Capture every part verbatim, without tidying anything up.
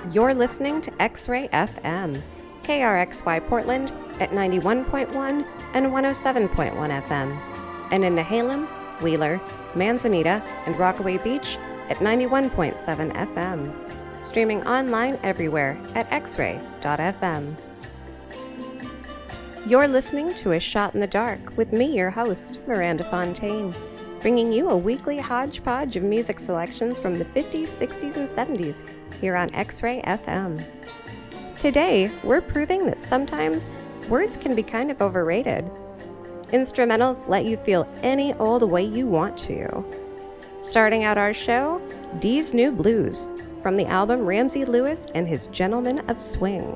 You're listening to X-Ray F M, K R X Y Portland at ninety-one point one and one oh seven point one F M, and in Nehalem, Wheeler, Manzanita, and Rockaway Beach at ninety-one point seven F M. Streaming online everywhere at x ray dot f m. You're listening to A Shot in the Dark with me, your host, Miranda Fontaine, bringing you a weekly hodgepodge of music selections from the fifties, sixties, and seventies here on X-Ray F M. Today, we're proving that sometimes words can be kind of overrated. Instrumentals let you feel any old way you want to. Starting out our show, Dee's New Blues, from the album Ramsey Lewis and His Gentlemen of Swing.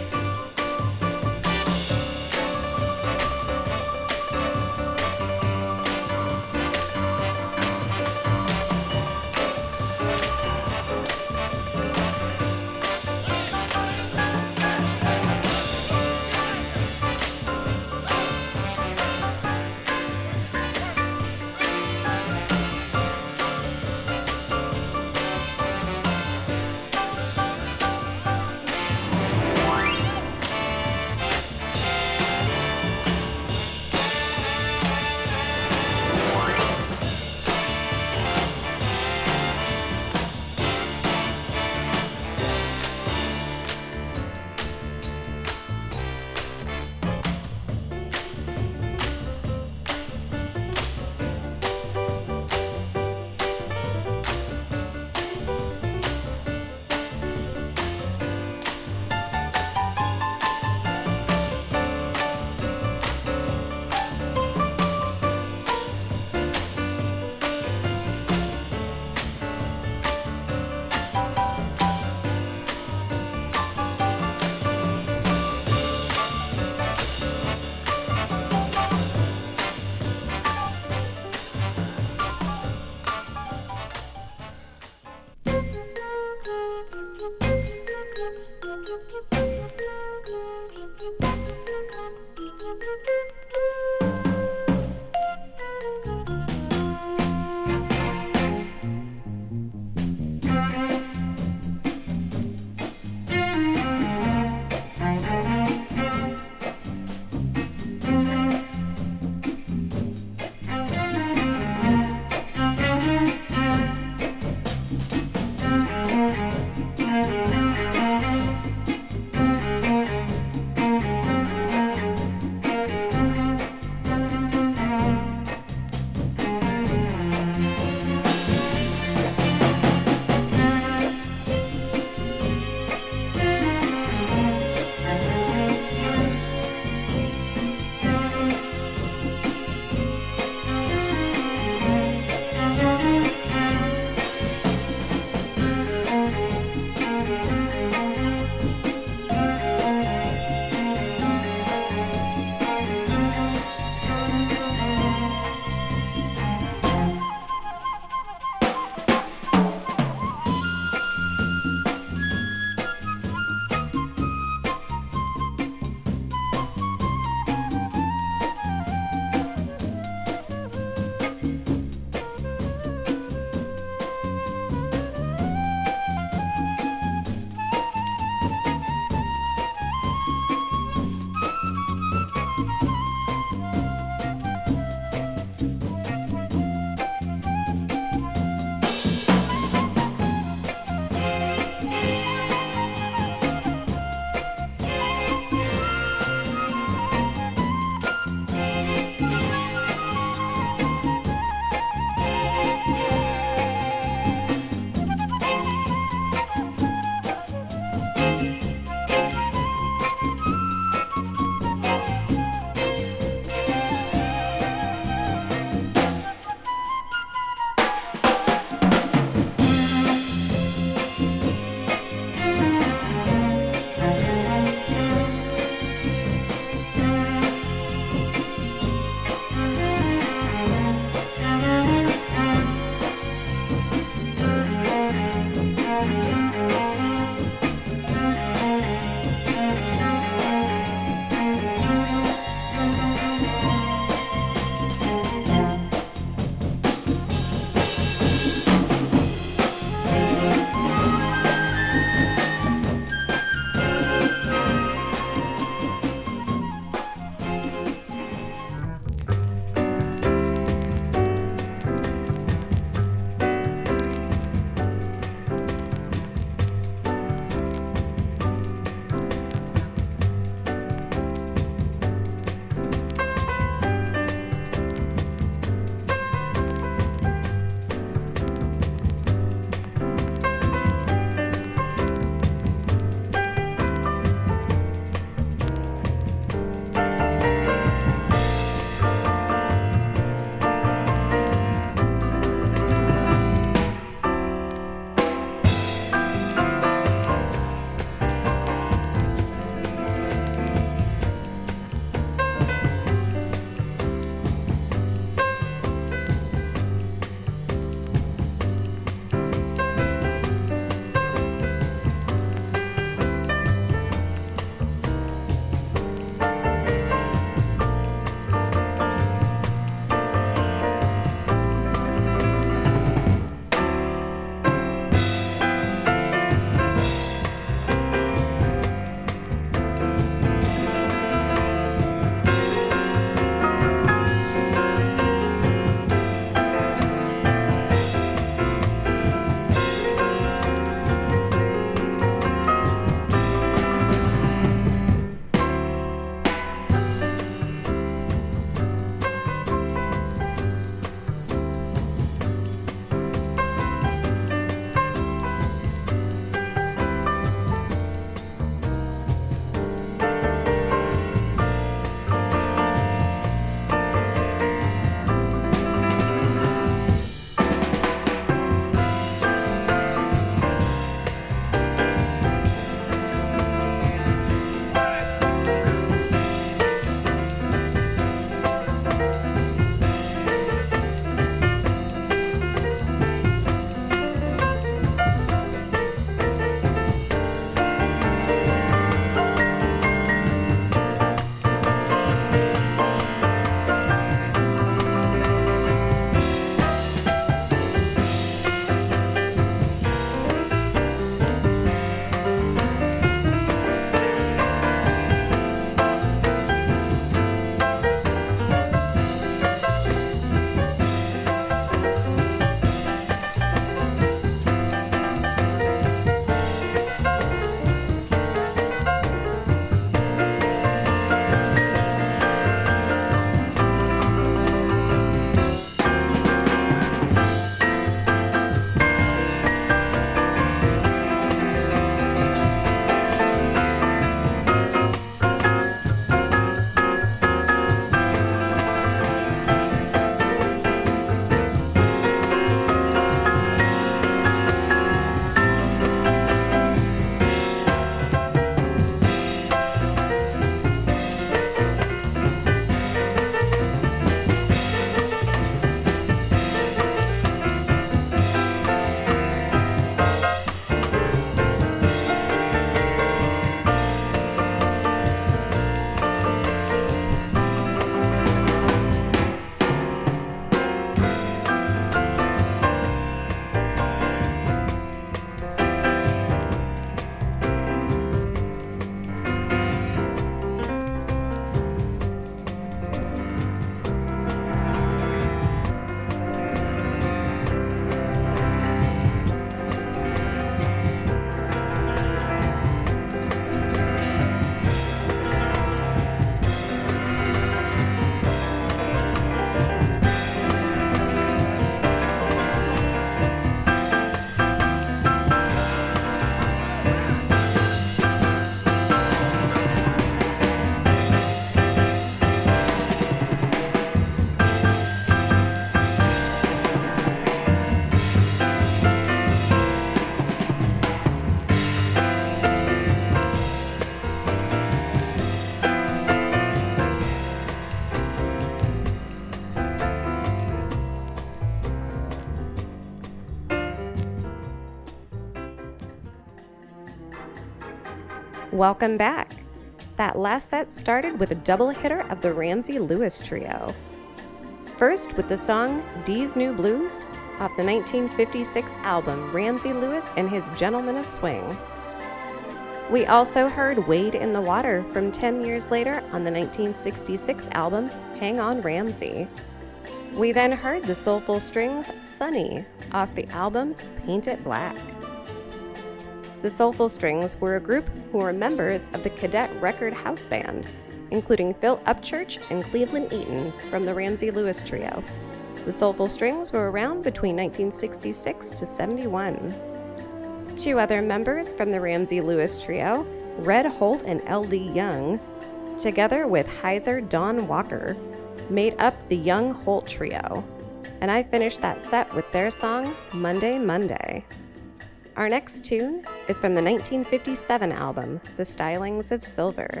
Welcome back. That last set started with a double hitter of the Ramsey Lewis Trio. First with the song Dee's New Blues off the nineteen fifty-six album Ramsey Lewis and His Gentlemen of Swing. We also heard Wade in the Water from ten years later on the nineteen sixty-six album Hang On Ramsey. We then heard the Soulful Strings' Sunny off the album Paint It Black. The Soulful Strings were a group who were members of the Cadet Record House Band, including Phil Upchurch and Cleveland Eaton from the Ramsey Lewis Trio. The Soulful Strings were around between nineteen sixty-six to seventy-one. Two other members from the Ramsey Lewis Trio, Red Holt and L D Young, together with Heiser Don Walker, made up the Young Holt Trio. And I finished that set with their song, Monday, Monday. Our next tune is from the nineteen fifty-seven album, The Stylings of Silver.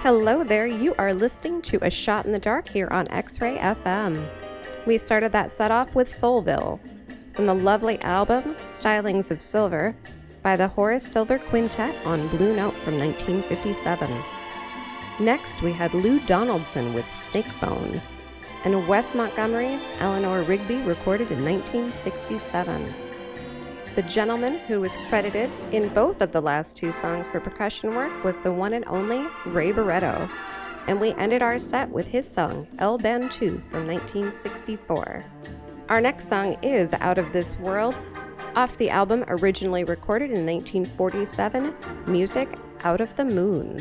Hello there, you are listening to A Shot in the Dark here on X-Ray F M. We started that set off with Soulville, from the lovely album Stylings of Silver by the Horace Silver Quintet on Blue Note from nineteen fifty-seven. Next we had Lou Donaldson with Snakebone, and Wes Montgomery's Eleanor Rigby recorded in nineteen sixty-seven. The gentleman who was credited in both of the last two songs for percussion work was the one and only Ray Barretto, and we ended our set with his song El Bantu from nineteen sixty-four. Our next song is Out of This World, off the album originally recorded in nineteen forty-seven, Music Out of the Moon.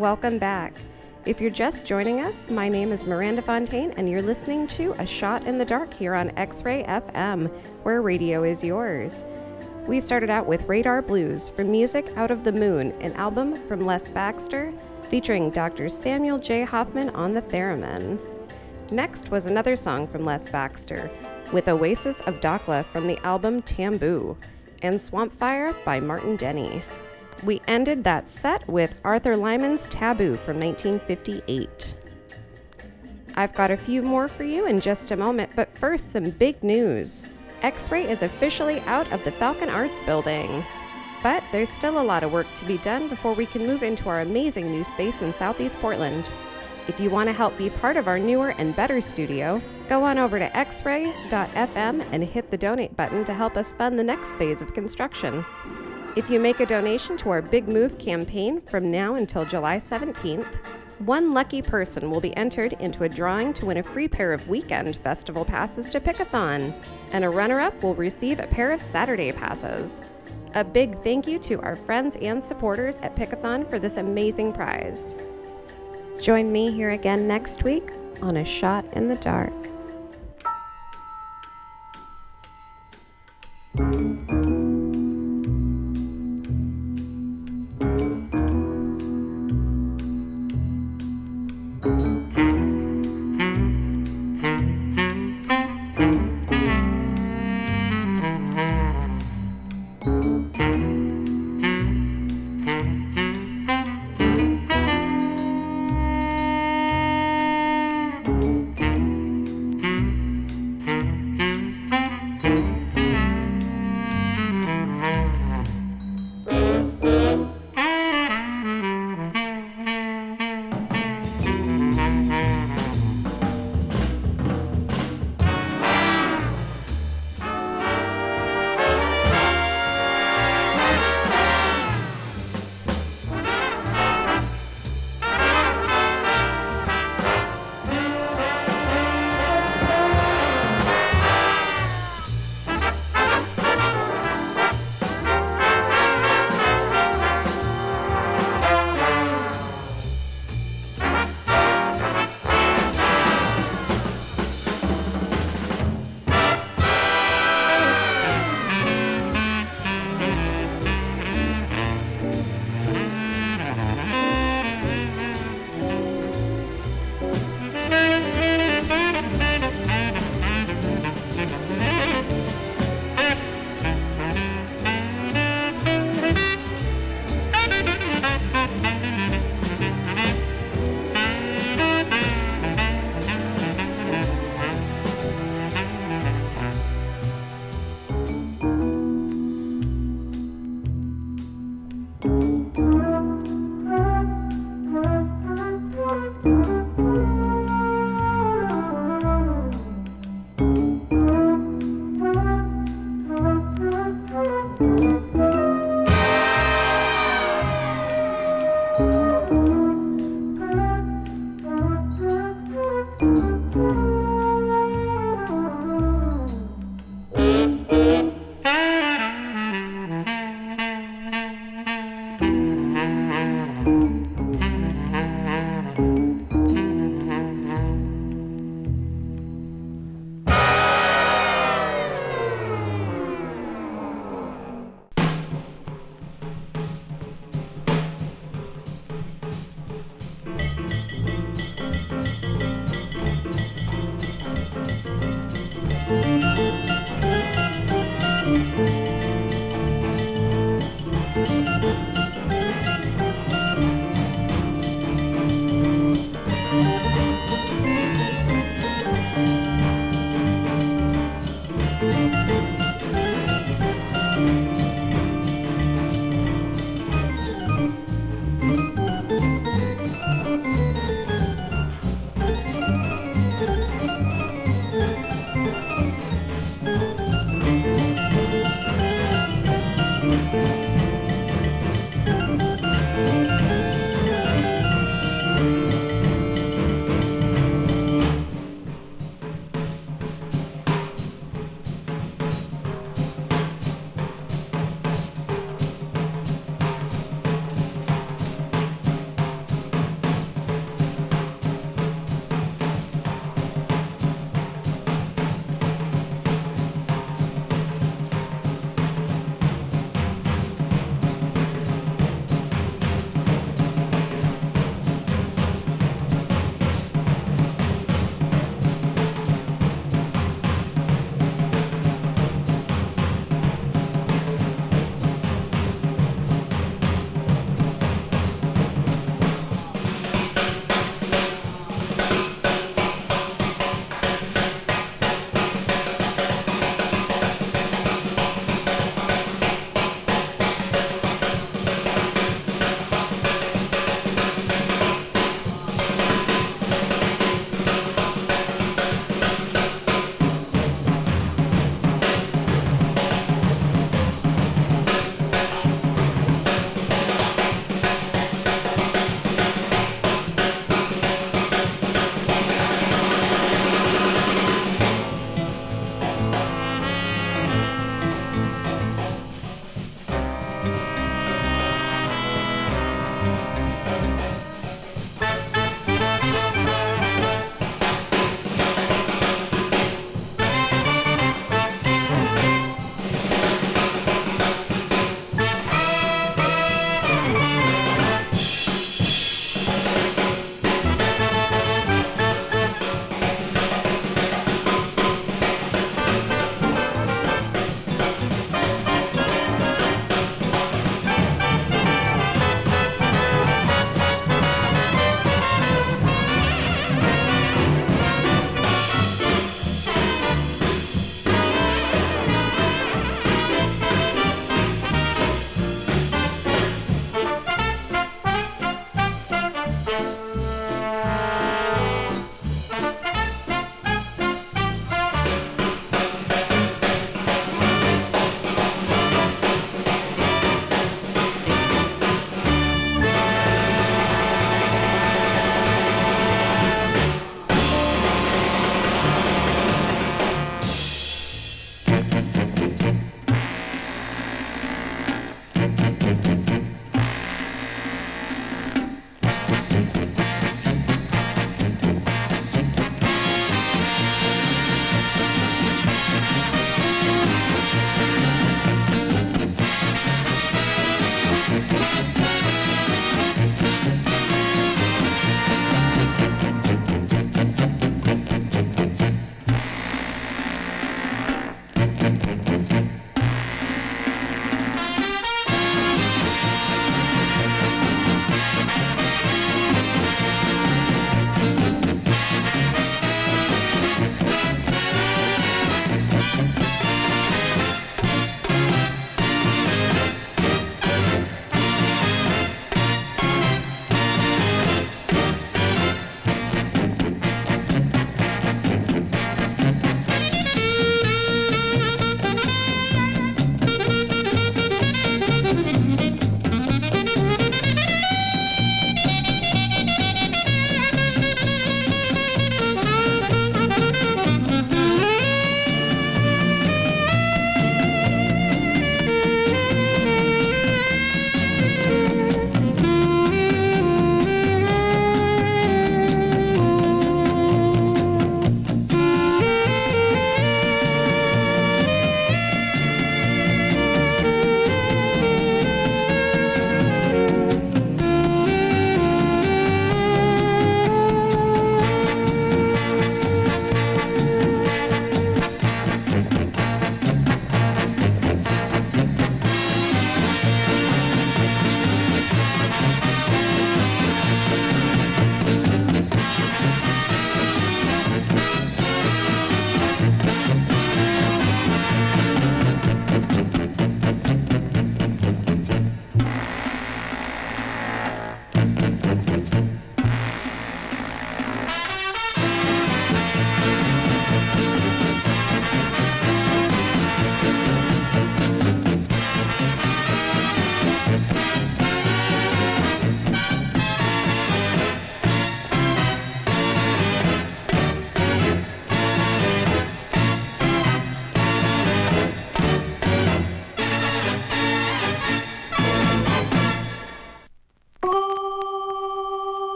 Welcome back. If you're just joining us, my name is Miranda Fontaine, and you're listening to A Shot in the Dark here on X-Ray F M, where radio is yours. We started out with Radar Blues from Music Out of the Moon, an album from Les Baxter, featuring Doctor Samuel J. Hoffman on the theremin. Next was another song from Les Baxter, with Oasis of Dakhla from the album Tamboo, and Swampfire by Martin Denny. We ended that set with Arthur Lyman's Taboo from nineteen fifty-eight. I've got a few more for you in just a moment, but first some big news. X-Ray is officially out of the Falcon Arts building. But there's still a lot of work to be done before we can move into our amazing new space in Southeast Portland. If you want to help be part of our newer and better studio, go on over to x ray dot f m and hit the donate button to help us fund the next phase of construction. If you make a donation to our Big Move campaign from now until July seventeenth, one lucky person will be entered into a drawing to win a free pair of weekend festival passes to Pickathon, and a runner-up will receive a pair of Saturday passes. A big thank you to our friends and supporters at Pickathon for this amazing prize. Join me here again next week on A Shot in the Dark.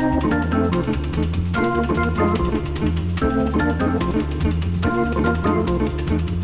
Thank you.